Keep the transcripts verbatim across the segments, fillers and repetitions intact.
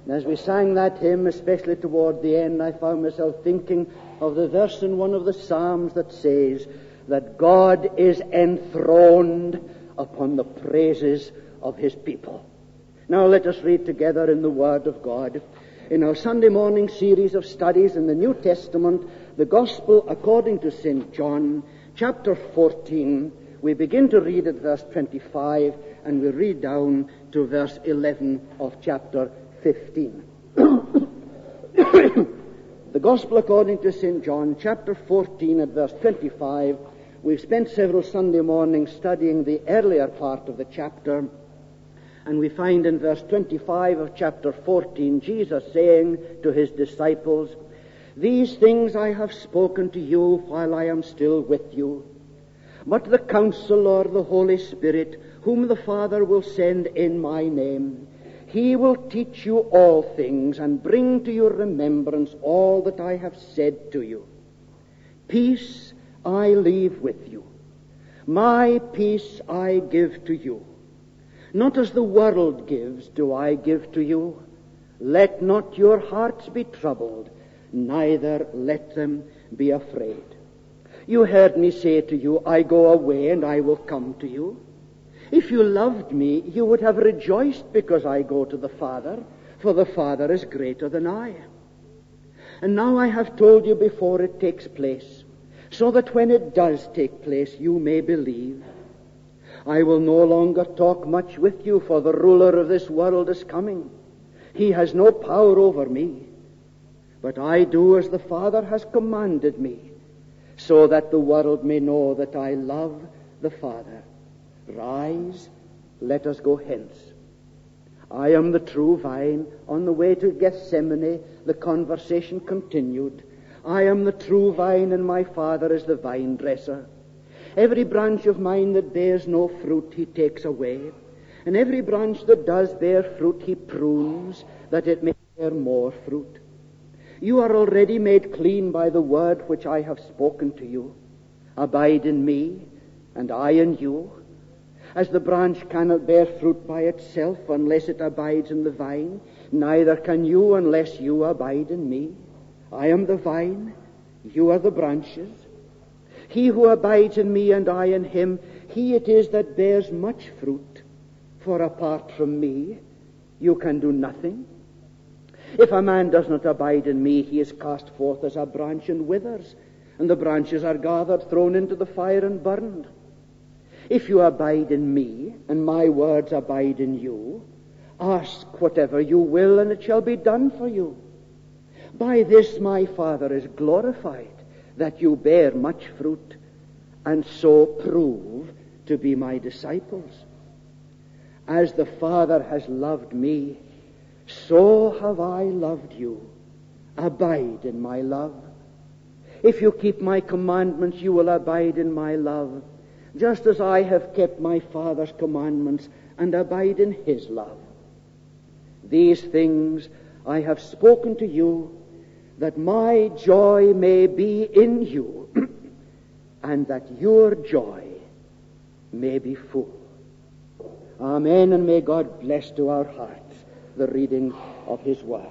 And as we sang that hymn, especially toward the end, I found myself thinking of the verse in one of the Psalms that says that God is enthroned upon the praises of his people. Now let us read together in the Word of God. In our Sunday morning series of studies in the New Testament, the Gospel according to Saint John, chapter fourteen, we begin to read at verse twenty-five and we read down to verse eleven of chapter fifteen. The Gospel according to Saint John, chapter fourteen at verse twenty-five. We've spent several Sunday mornings studying the earlier part of the chapter, and we find in verse twenty-five of chapter fourteen, Jesus saying to his disciples, "These things I have spoken to you while I am still with you. But the Counselor, the Holy Spirit, whom the Father will send in my name, he will teach you all things and bring to your remembrance all that I have said to you. Peace I leave with you. My peace I give to you. Not as the world gives do I give to you. Let not your hearts be troubled, neither let them be afraid. You heard me say to you, I go away and I will come to you. If you loved me, you would have rejoiced because I go to the Father, for the Father is greater than I. And now I have told you before it takes place, so that when it does take place, you may believe. I will no longer talk much with you, for the ruler of this world is coming. He has no power over me, but I do as the Father has commanded me, so that the world may know that I love the Father. Rise, let us go hence. I am the true vine." On the way to Gethsemane, the conversation continued. "I am the true vine, and my Father is the vine dresser. Every branch of mine that bears no fruit he takes away, and every branch that does bear fruit he prunes, that it may bear more fruit. You are already made clean by the word which I have spoken to you. Abide in me, and I in you. As the branch cannot bear fruit by itself unless it abides in the vine, neither can you unless you abide in me. I am the vine, you are the branches. He who abides in me and I in him, he it is that bears much fruit. For apart from me, you can do nothing. If a man does not abide in me, he is cast forth as a branch and withers, and the branches are gathered, thrown into the fire and burned. If you abide in me, and my words abide in you, ask whatever you will, and it shall be done for you. By this my Father is glorified, that you bear much fruit, and so prove to be my disciples. As the Father has loved me, so have I loved you. Abide in my love. If you keep my commandments, you will abide in my love, just as I have kept my Father's commandments and abide in his love. These things I have spoken to you, that my joy may be in you, and that your joy may be full." Amen, and may God bless to our hearts the reading of his word.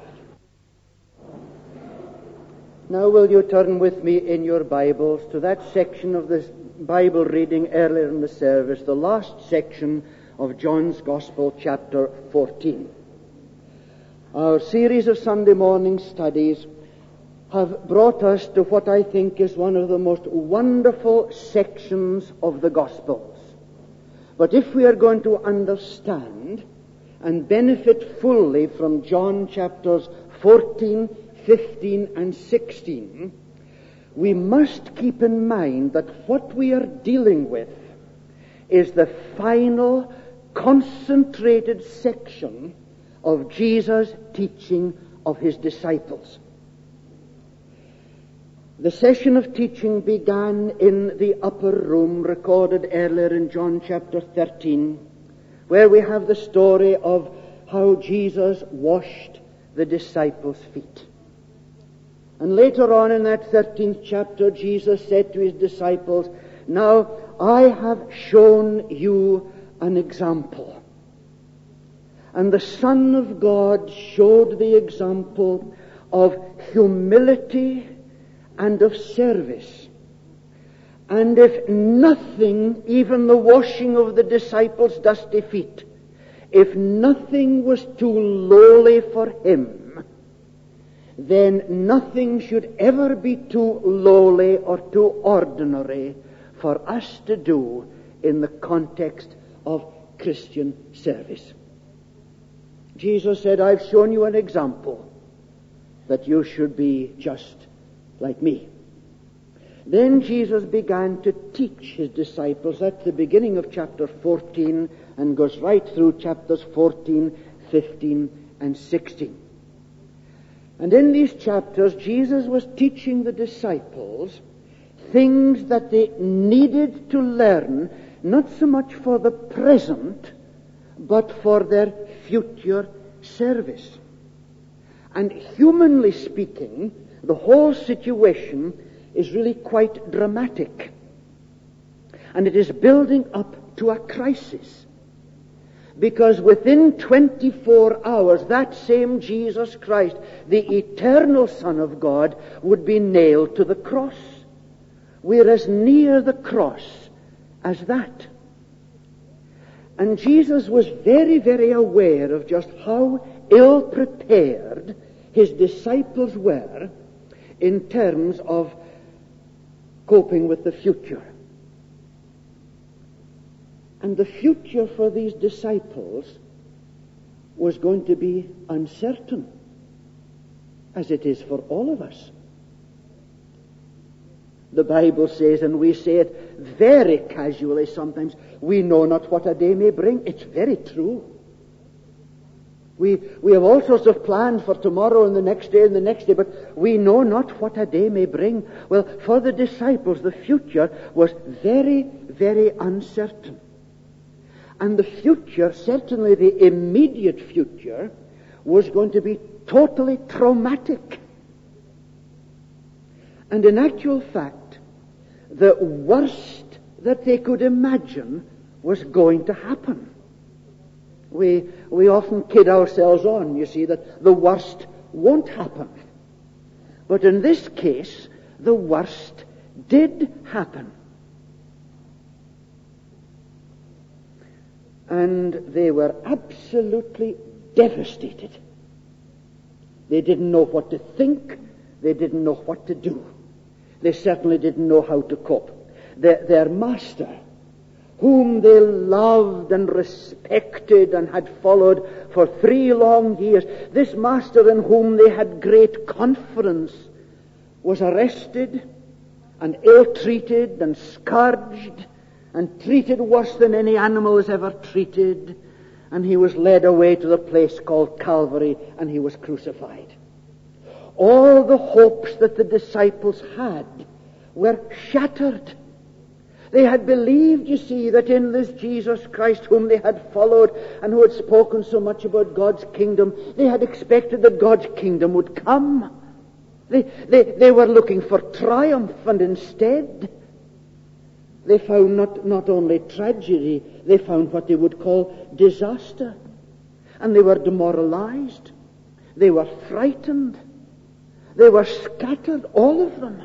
Now will you turn with me in your Bibles to that section of this Bible reading earlier in the service, the last section of John's Gospel, chapter fourteen. Our series of Sunday morning studies have brought us to what I think is one of the most wonderful sections of the Gospels. But if we are going to understand and benefit fully from John chapters fourteen, fifteen, and sixteen, we must keep in mind that what we are dealing with is the final, concentrated section of Jesus' teaching of his disciples. The session of teaching began in the upper room recorded earlier in John chapter thirteen, where we have the story of how Jesus washed the disciples' feet. And later on in that thirteenth chapter, Jesus said to his disciples, "Now I have shown you an example." And the Son of God showed the example of humility and of service. And if nothing, even the washing of the disciples' dusty feet, if nothing was too lowly for him, then nothing should ever be too lowly or too ordinary for us to do in the context of Christian service. Jesus said, I've shown you an example that you should be just like me. Then Jesus began to teach his disciples at the beginning of chapter fourteen and goes right through chapters fourteen, fifteen, and sixteen. And in these chapters, Jesus was teaching the disciples things that they needed to learn, not so much for the present, but for their future service. And humanly speaking, the whole situation is really quite dramatic. And it is building up to a crisis. Because within twenty-four hours, that same Jesus Christ, the eternal Son of God, would be nailed to the cross. We're as near the cross as that. And Jesus was very, very aware of just how ill-prepared his disciples were in terms of coping with the future. And the future for these disciples was going to be uncertain, as it is for all of us. The Bible says, and we say it very casually sometimes, we know not what a day may bring. It's very true. We, we have all sorts of plans for tomorrow and the next day and the next day, but we know not what a day may bring. Well, for the disciples, the future was very, very uncertain. And the future, certainly the immediate future, was going to be totally traumatic. And in actual fact, the worst that they could imagine was going to happen. We, we often kid ourselves on, you see, that the worst won't happen. But in this case, the worst did happen. And they were absolutely devastated. They didn't know what to think. They didn't know what to do. They certainly didn't know how to cope. Their, their master, whom they loved and respected and had followed for three long years, this master in whom they had great confidence, was arrested and ill-treated and scourged and treated worse than any animal was ever treated, and he was led away to the place called Calvary, and he was crucified. All the hopes that the disciples had were shattered. They had believed, you see, that in this Jesus Christ whom they had followed and who had spoken so much about God's kingdom, they had expected that God's kingdom would come. They, they, they were looking for triumph, and instead they found not, not only tragedy, they found what they would call disaster. And they were demoralized. They were frightened. They were scattered, all of them.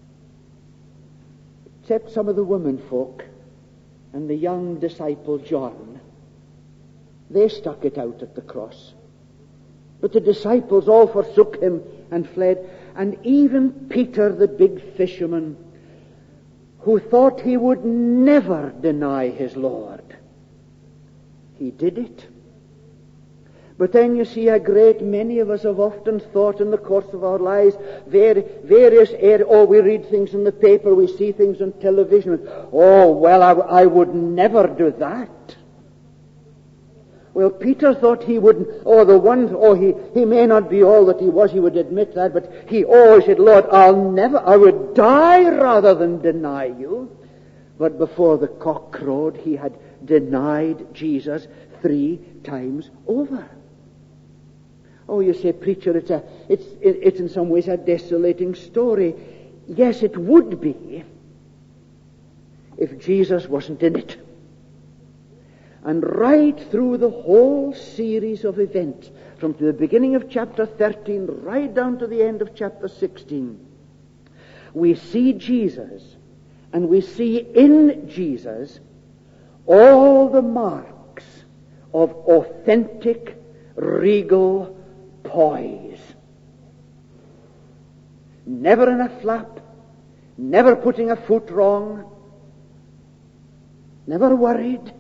Except some of the women folk and the young disciple John. They stuck it out at the cross. But the disciples all forsook him and fled. And even Peter, the big fisherman, who thought he would never deny his Lord, he did it. But then you see, a great many of us have often thought in the course of our lives, various areas, oh, we read things in the paper, we see things on television, oh, well, I, I would never do that. Well, Peter thought he wouldn't, oh, the one, oh, he, he may not be all that he was, he would admit that, but he always said, Lord, I'll never, I would die rather than deny you. But before the cock crowed, he had denied Jesus three times over. Oh, you say, preacher, it's a, it's, it's in some ways a desolating story. Yes, it would be if Jesus wasn't in it. And right through the whole series of events, from the beginning of chapter thirteen right down to the end of chapter sixteen, we see Jesus, and we see in Jesus all the marks of authentic, regal poise. Never in a flap, never putting a foot wrong, never worried.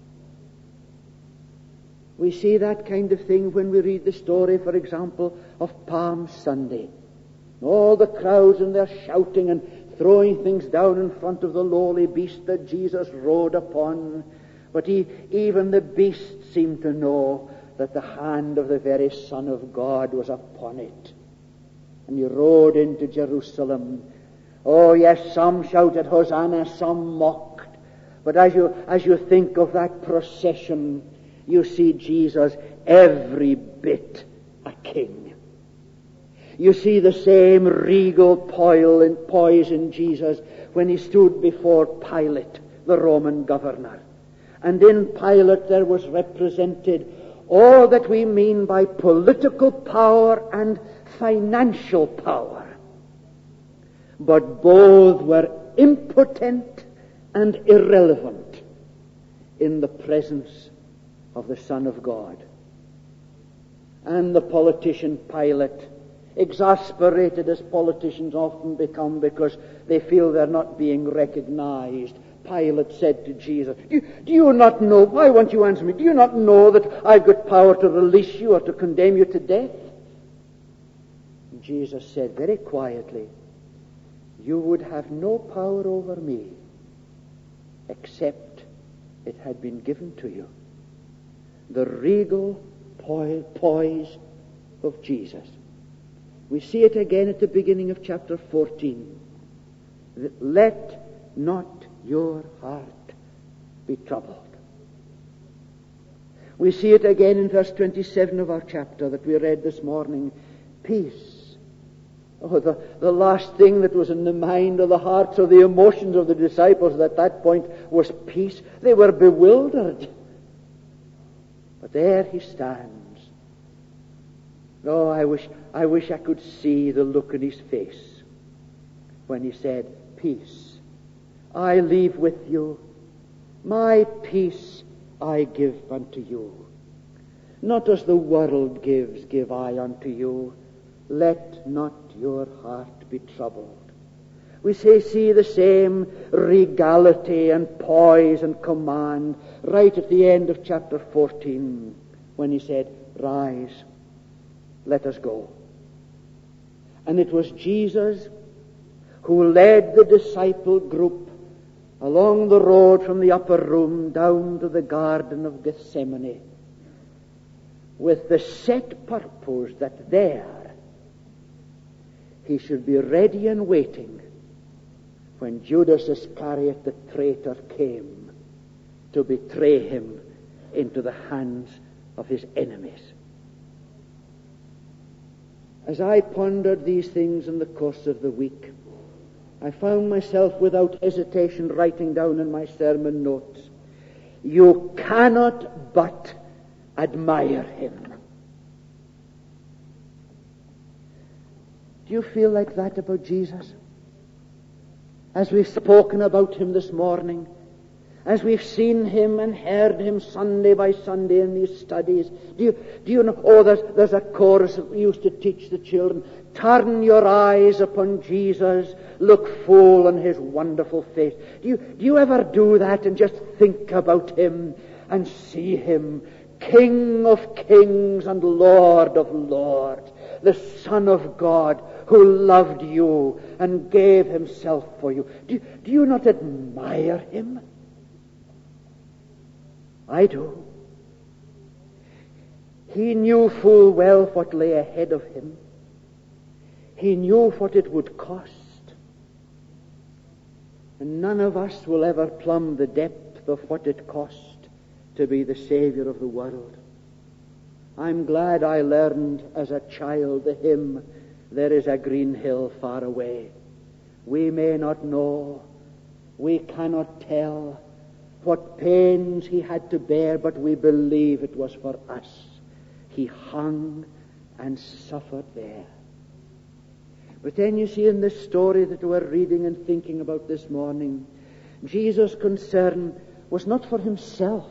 We see that kind of thing when we read the story, for example, of Palm Sunday. All the crowds, and they're shouting and throwing things down in front of the lowly beast that Jesus rode upon. But he, even the beast seemed to know that the hand of the very Son of God was upon it. And he rode into Jerusalem. Oh yes, some shouted Hosanna, some mocked. But as you, as you think of that procession, you see Jesus every bit a king. You see the same regal poise in Jesus when he stood before Pilate, the Roman governor. And in Pilate there was represented all that we mean by political power and financial power. But both were impotent and irrelevant in the presence of the Son of God. And the politician Pilate, exasperated as politicians often become because they feel they're not being recognized, Pilate said to Jesus, do you, do you not know, why won't you answer me, do you not know that I've got power to release you or to condemn you to death? And Jesus said very quietly, you would have no power over me except it had been given to you. The regal poise of Jesus. We see it again at the beginning of chapter fourteen. Let not your heart be troubled. We see it again in verse twenty-seven of our chapter that we read this morning. Peace. Oh, the, the last thing that was in the mind or the hearts or the emotions of the disciples at that point was peace. They were bewildered. But there he stands. Oh, I wish, I wish I could see the look in his face when he said, peace I leave with you, my peace I give unto you. Not as the world gives, give I unto you. Let not your heart be troubled. We say, see the same regality and poise and command right at the end of chapter fourteen when he said, rise, let us go. And it was Jesus who led the disciple group along the road from the upper room down to the Garden of Gethsemane with the set purpose that there he should be ready and waiting when Judas Iscariot the traitor came to betray him into the hands of his enemies. As I pondered these things in the course of the week, I found myself without hesitation writing down in my sermon notes, you cannot but admire him. Do you feel like that about Jesus? As we've spoken about him this morning, as we've seen him and heard him Sunday by Sunday in these studies, do you, do you know, oh, there's, there's a chorus that we used to teach the children. Turn your eyes upon Jesus, look full on his wonderful face. Do you, do you ever do that and just think about him and see him, King of kings and Lord of lords, the Son of God, who loved you and gave himself for you? Do, do you not admire him? I do. He knew full well what lay ahead of him. He knew what it would cost. And none of us will ever plumb the depth of what it cost to be the Savior of the world. I'm glad I learned as a child the hymn, there is a green hill far away. We may not know, we cannot tell, what pains he had to bear, but we believe it was for us. He hung and suffered there. But then you see in this story that we're reading and thinking about this morning, Jesus' concern was not for himself,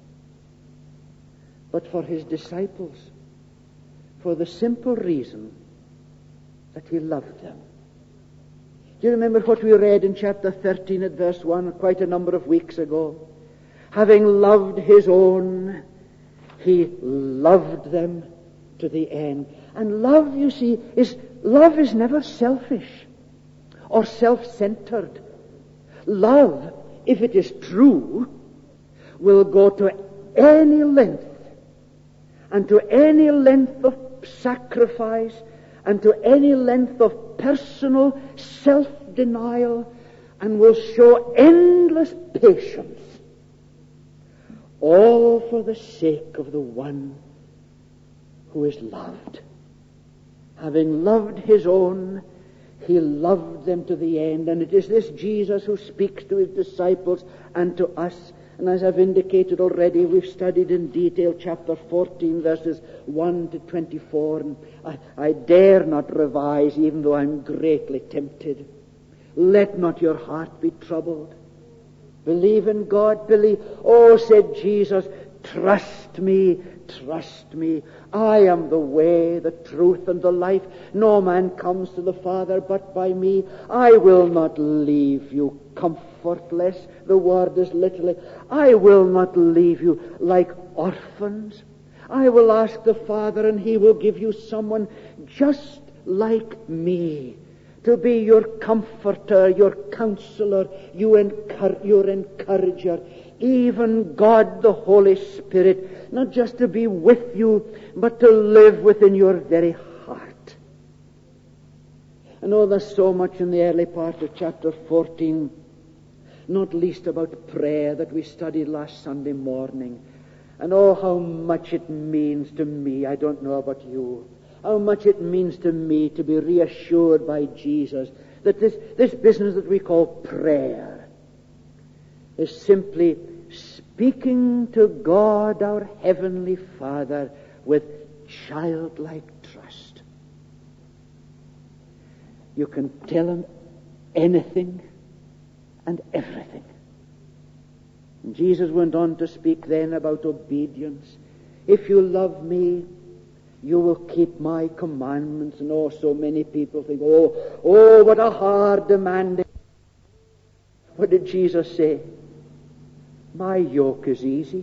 but for his disciples, for the simple reason that he loved them. Do you remember what we read in chapter thirteen at verse one quite a number of weeks ago? Having loved his own, he loved them to the end. And love, you see, is love is never selfish or self-centered. Love, if it is true, will go to any length and to any length of sacrifice and to any length of personal self-denial, and will show endless patience, all for the sake of the one who is loved. Having loved his own, he loved them to the end. And it is this Jesus who speaks to his disciples and to us. And as I've indicated already, we've studied in detail chapter fourteen, verses one to twenty-four. And I, I dare not revise, even though I'm greatly tempted. Let not your heart be troubled. Believe in God, believe. Oh, said Jesus, trust me, trust me. I am the way, the truth, and the life. No man comes to the Father but by me. I will not leave you comfortless. The word is literally, I will not leave you like orphans. I will ask the Father, and he will give you someone just like me, to be your comforter, your counselor, you encour- your encourager, even God the Holy Spirit, not just to be with you, but to live within your very heart. I know there's so much in the early part of chapter fourteen, not least about prayer, that we studied last Sunday morning. And oh, how much it means to me, I don't know about you, how much it means to me to be reassured by Jesus that this, this business that we call prayer is simply speaking to God, our Heavenly Father, with childlike trust. You can tell him anything and everything. And Jesus went on to speak then about obedience. If you love me, you will keep my commandments. And oh, so many people think, oh, oh, what a hard demand. What did Jesus say? My yoke is easy,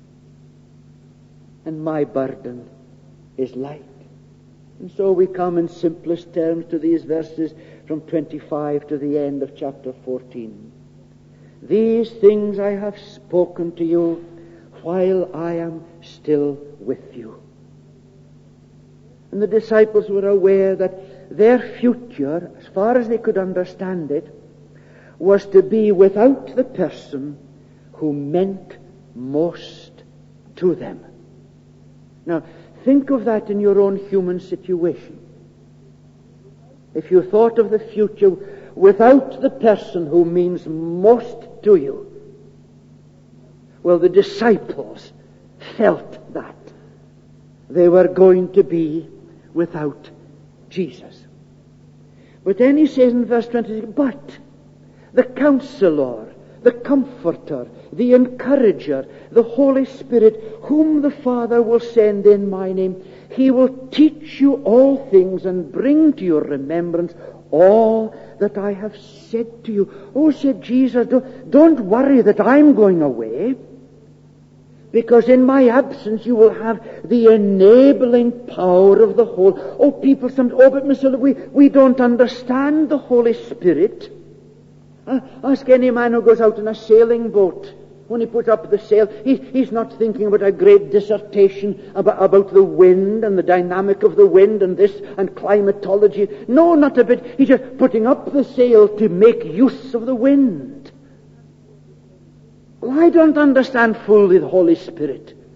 and my burden is light. And so we come in simplest terms to these verses from twenty-five to the end of chapter fourteen. These things I have spoken to you while I am still with you. And the disciples were aware that their future, as far as they could understand it, was to be without the person who meant most to them. Now, think of that in your own human situation. If you thought of the future without the person who means most to you, well, the disciples felt that they were going to be without Jesus. But then he says in verse twenty-six, but the Counselor, the Comforter, the Encourager, the Holy Spirit, whom the Father will send in my name, he will teach you all things and bring to your remembrance all that I have said to you. Oh, said Jesus, don't, don't worry that I'm going away, because in my absence you will have the enabling power of the Holy. Oh, people, some, oh, but Mister we, we don't understand the Holy Spirit. Uh, ask any man who goes out in a sailing boat. When he puts up the sail, he, he's not thinking about a great dissertation about, about the wind and the dynamic of the wind and this and climatology. No, not a bit. He's just putting up the sail to make use of the wind. Well, I don't understand fully the Holy Spirit.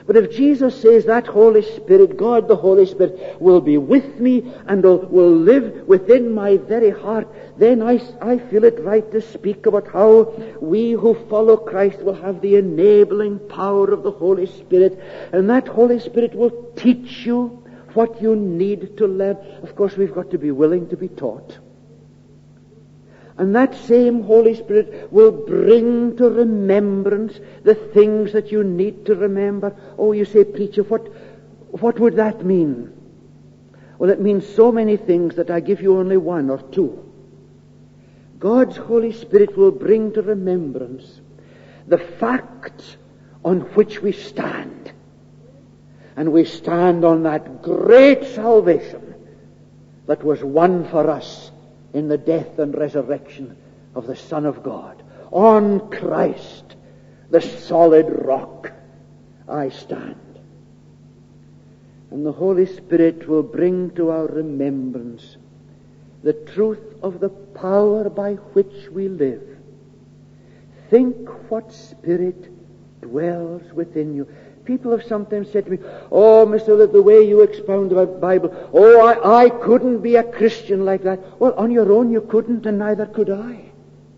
But if Jesus says that Holy Spirit, God the Holy Spirit, will be with me and will, will live within my very heart, then I, I feel it right to speak about how we who follow Christ will have the enabling power of the Holy Spirit, and that Holy Spirit will teach you what you need to learn. Of course, we've got to be willing to be taught. And that same Holy Spirit will bring to remembrance the things that you need to remember. Oh, you say, preacher, what, what would that mean? Well, it means so many things that I give you only one or two. God's Holy Spirit will bring to remembrance the facts on which we stand. And we stand on that great salvation that was won for us in the death and resurrection of the Son of God. On Christ, the solid rock, I stand. And the Holy Spirit will bring to our remembrance the truth of the power by which we live. Think what Spirit dwells within you. People have sometimes said to me, oh, Mister Litt, the way you expound the Bible, oh, I, I couldn't be a Christian like that. Well, on your own you couldn't, and neither could I.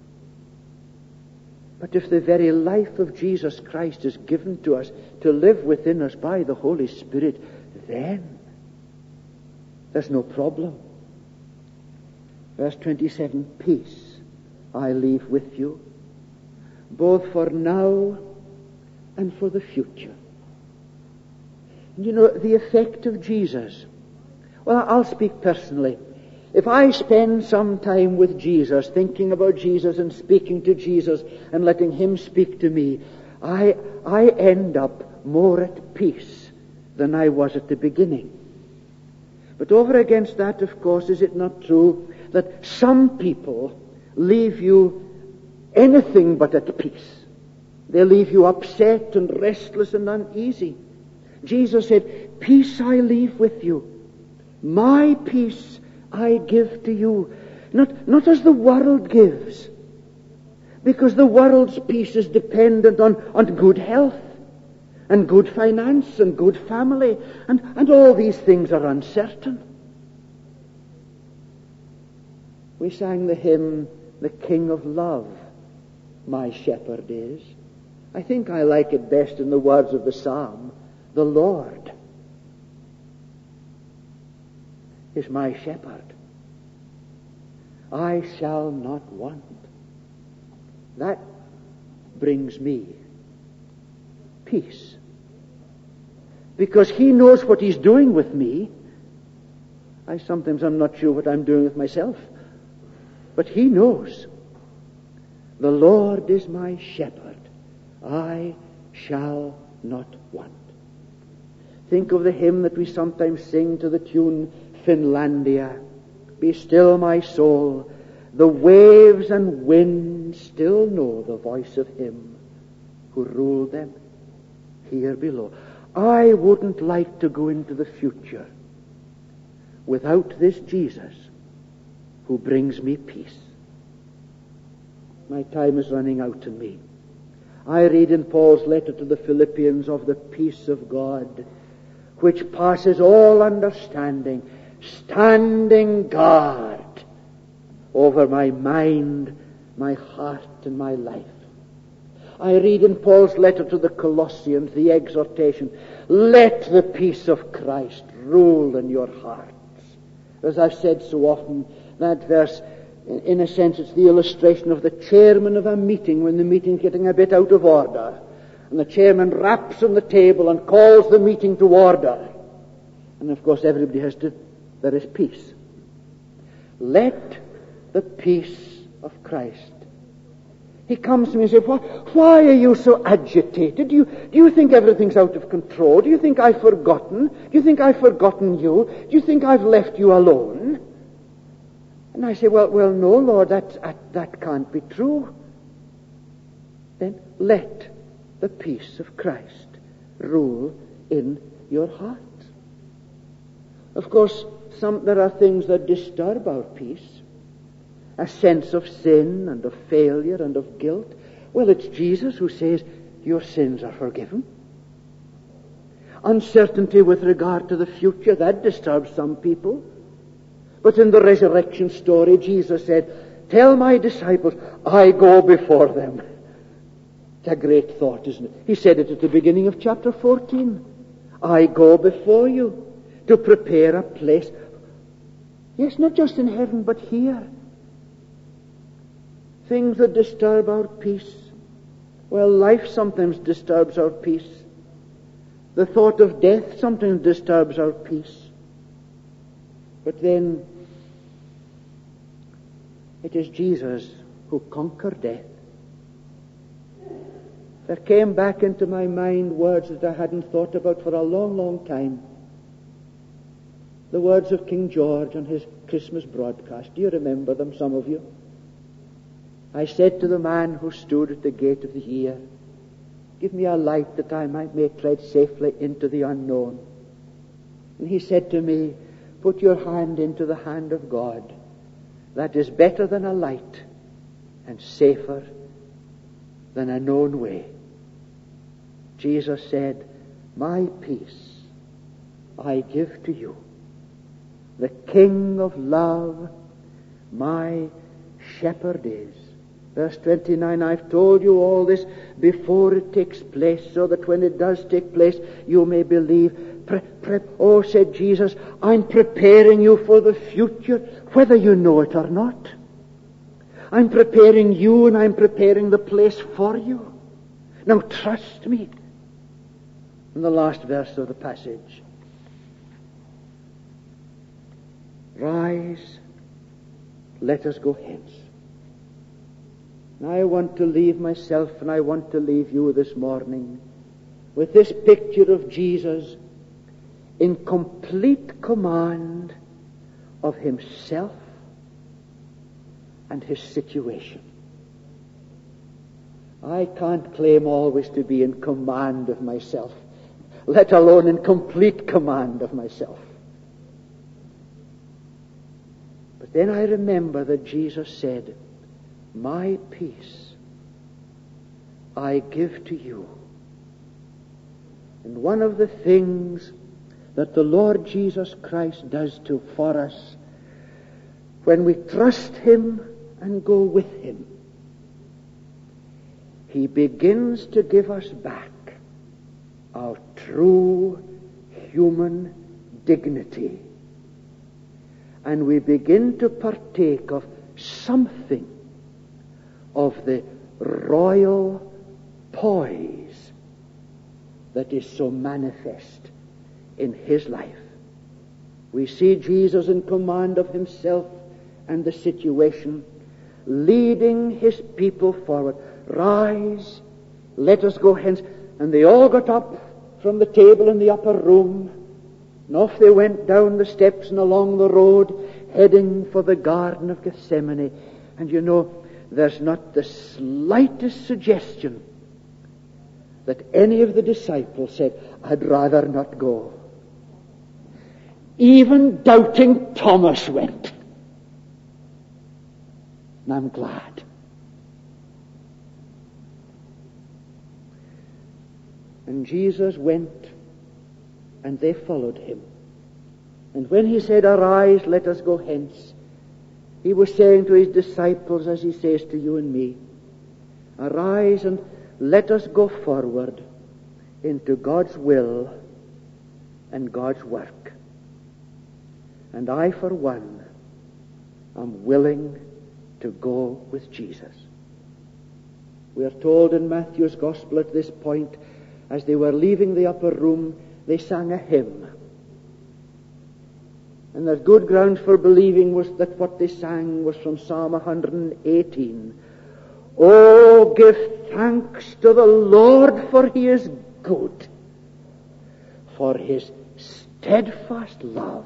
But if the very life of Jesus Christ is given to us to live within us by the Holy Spirit, then there's no problem. Verse twenty-seven, peace I leave with you, both for now and for the future. You know, the effect of Jesus. Well, I'll speak personally. If I spend some time with Jesus, thinking about Jesus and speaking to Jesus and letting Him speak to me, I, I end up more at peace than I was at the beginning. But over against that, of course, is it not true that some people leave you anything but at peace? They leave you upset and restless and uneasy. Jesus said, peace I leave with you. My peace I give to you. Not, not as the world gives. Because the world's peace is dependent on, on good health and good finance and good family. And, and all these things are uncertain. We sang the hymn, The King of Love, my shepherd is. I think I like it best in the words of the psalm. The Lord is my shepherd. I shall not want. That brings me peace. Because He knows what He's doing with me. I sometimes am not sure what I'm doing with myself. But He knows. The Lord is my shepherd. I shall not want. Think of the hymn that we sometimes sing to the tune, Finlandia. Be still, my soul. The waves and winds still know the voice of Him who ruled them here below. I wouldn't like to go into the future without this Jesus who brings me peace. My time is running out to me. I read in Paul's letter to the Philippians of the peace of God, which passes all understanding, standing guard over my mind, my heart, and my life. I read in Paul's letter to the Colossians the exhortation, let the peace of Christ rule in your hearts. As I've said so often, that verse, in a sense, it's the illustration of the chairman of a meeting when the meeting's getting a bit out of order. And the chairman raps on the table and calls the meeting to order. And of course everybody has to, there is peace. Let the peace of Christ. He comes to me and says, why, why are you so agitated? Do you, do you think everything's out of control? Do you think I've forgotten? Do you think I've forgotten you? Do you think I've left you alone? And I say, well, well, no, Lord, that, that, that can't be true. Then let the peace of Christ rule in your heart. Of course, some, there are things that disturb our peace. A sense of sin and of failure and of guilt. Well, it's Jesus who says, your sins are forgiven. Uncertainty with regard to the future, that disturbs some people. But in the resurrection story, Jesus said, tell my disciples, I go before them. It's a great thought, isn't it? He said it at the beginning of chapter fourteen. I go before you to prepare a place. Yes, not just in heaven, but here. Things that disturb our peace. Well, life sometimes disturbs our peace. The thought of death sometimes disturbs our peace. But then, it is Jesus who conquered death. There came back into my mind words that I hadn't thought about for a long, long time. The words of King George on his Christmas broadcast. Do you remember them, some of you? I said to the man who stood at the gate of the year, give me a light that I might may tread safely into the unknown. And he said to me, put your hand into the hand of God. That is better than a light and safer than a known way. Jesus said, my peace I give to you. The King of love, my shepherd is. Verse twenty-nine, I've told you all this before it takes place, so that when it does take place, you may believe. Pre- pre- oh, said Jesus, I'm preparing you for the future, whether you know it or not. I'm preparing you and I'm preparing the place for you. Now trust me. In the last verse of the passage. Rise, let us go hence. Now I want to leave myself and I want to leave you this morning with this picture of Jesus in complete command of himself and his situation. I can't claim always to be in command of myself, let alone in complete command of myself. But then I remember that Jesus said, my peace I give to you. And one of the things that the Lord Jesus Christ does to for us when we trust him and go with him, he begins to give us back our true human dignity. And we begin to partake of something of the royal poise that is so manifest in his life. We see Jesus in command of himself and the situation, leading his people forward. Rise, let us go hence. And they all got up from the table in the upper room, and off they went down the steps and along the road, heading for the Garden of Gethsemane. And you know, there's not the slightest suggestion that any of the disciples said, I'd rather not go. Even doubting Thomas went. And I'm glad. And Jesus went, and they followed him. And when he said, arise, let us go hence, he was saying to his disciples, as he says to you and me, arise and let us go forward into God's will and God's work. And I, for one, am willing to go with Jesus. We are told in Matthew's Gospel at this point, as they were leaving the upper room, they sang a hymn. And there's good grounds for believing was that what they sang was from Psalm one hundred eighteen. Oh, give thanks to the Lord, for he is good, for his steadfast love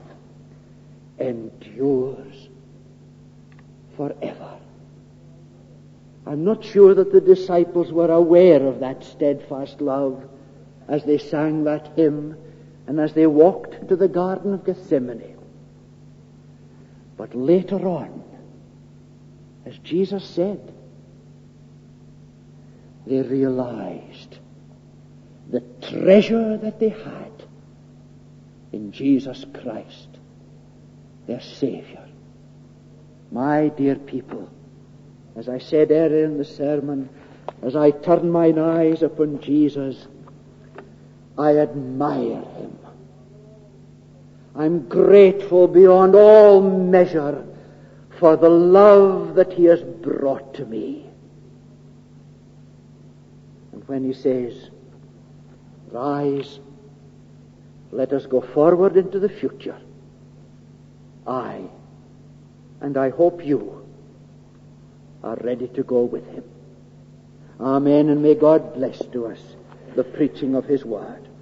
endures forever. I'm not sure that the disciples were aware of that steadfast love as they sang that hymn and as they walked to the Garden of Gethsemane. But later on, as Jesus said, they realized the treasure that they had in Jesus Christ, their Savior. My dear people, as I said earlier in the sermon, as I turn mine eyes upon Jesus, I admire him. I'm grateful beyond all measure for the love that he has brought to me. And when he says, rise, let us go forward into the future, I, and I hope you, are ready to go with him. Amen, and may God bless to us the preaching of his word.